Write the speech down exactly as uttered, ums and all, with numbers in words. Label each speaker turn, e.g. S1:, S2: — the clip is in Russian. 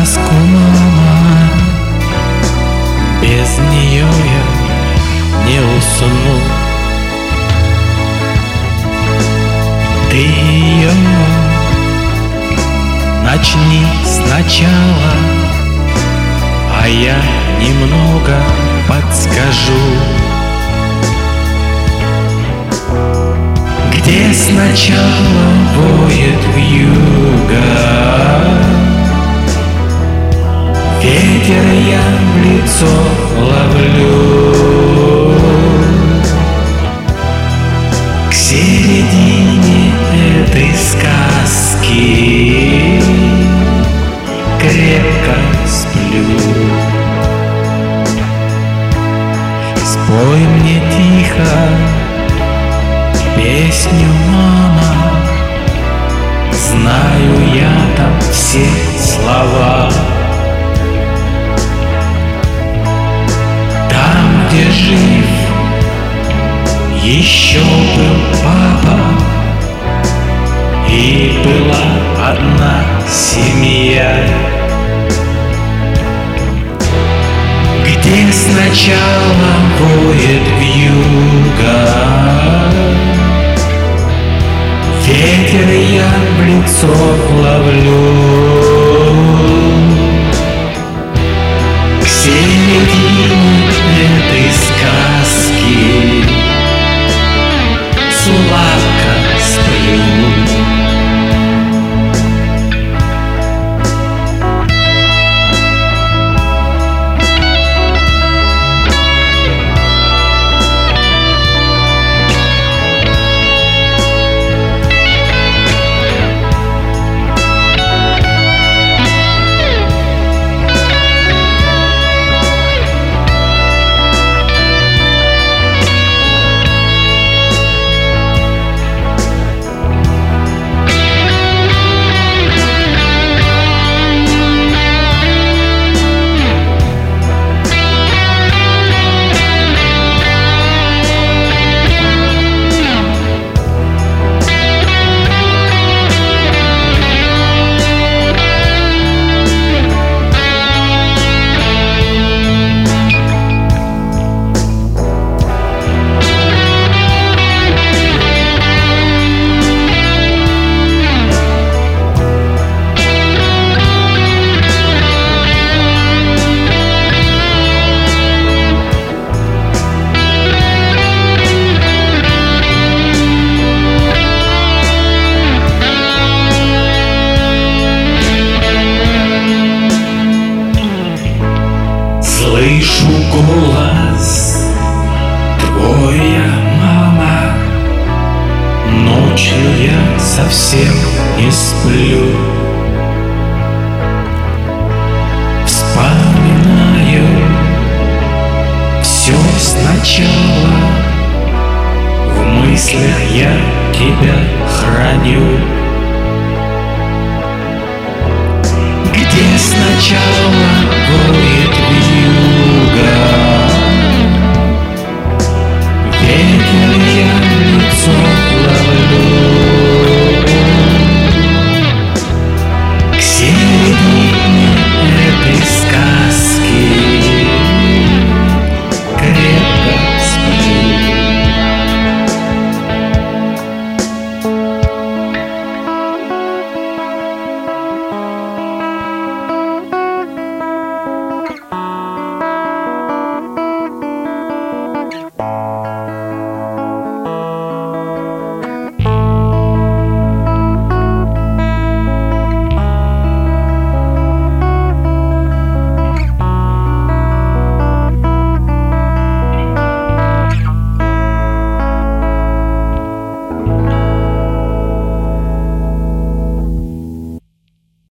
S1: сказку, мама, без нее я не усну. Ты ее начни сначала, а я немного подскажу. Где сначала воет вьюга, ветер я в лицо ловлю. К середине этой сказки крепко сплю. Спой мне тихо песню, мама, знаю я там все слова. Там, где жив еще был папа, и была одна семья, где сначала воет вьюга, ветер я в лицо ловлю. К середине этой сказки сладко сплю. Слышу голос твой, мама, ночью я совсем не сплю. Вспоминаю все сначала, в мыслях я тебя храню.